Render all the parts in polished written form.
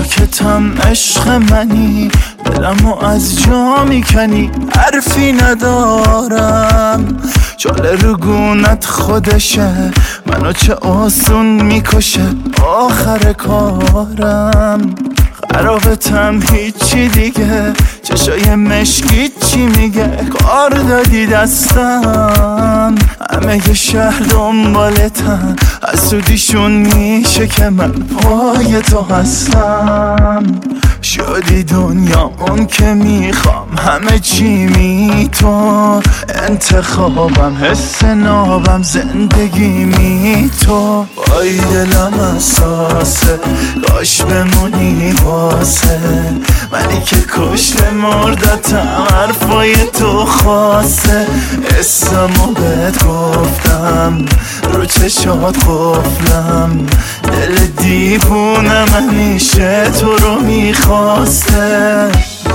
ساکتم عشق منی، دلمو از جا میکنی، حرفی ندارم. چاله رو گونت خودشه، منو چه آسون میکشه آخر کارم. خرابتم هیچی دیگه، چشای مشکی چی میگه، کار دادی دستم. همه یه شهر دنبالتم، حسودیشون میشه که من پای تو هستم. شدی دنیا اون که میخوام، همه چی می تو، انتخابم حس نابم، زندگی می تو. وای دلم اساسه، کاش بمونی واسه منی که کشته مردتم، حرفای تو خواسته. اسمو بهت گفتم، رو چشات قفلم، دل دیوونم همیشه تو رو میخواسته.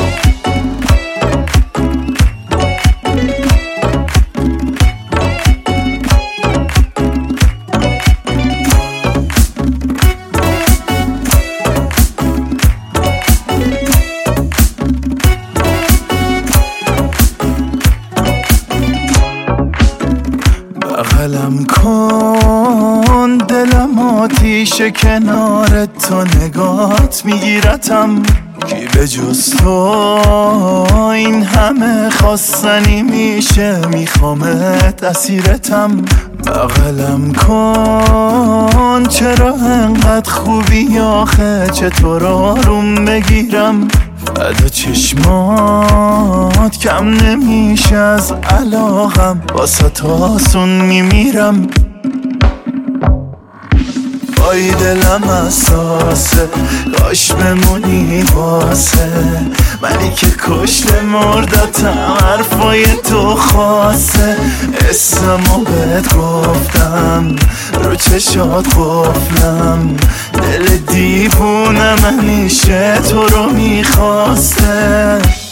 بغلم کن دلم آتیش کنار تو، نگات میگیرتم. کی به جز تو این همه خواستنی میشه، میخوامت اسیرتم. بغلم کن چرا انقدر خوبی آخه، چطور آروم بگیرم. بعد چشمات کم نمیشه از علاقم، واسه آسون میمیرم. وای دلم اساسه، کاش بمونی واسه منی که کشته مردتم، حرفای تو خواسته. اسمو بهت گفتم، رو چشات قفلم، دل دیوونم همیشه تو رو میخواسته.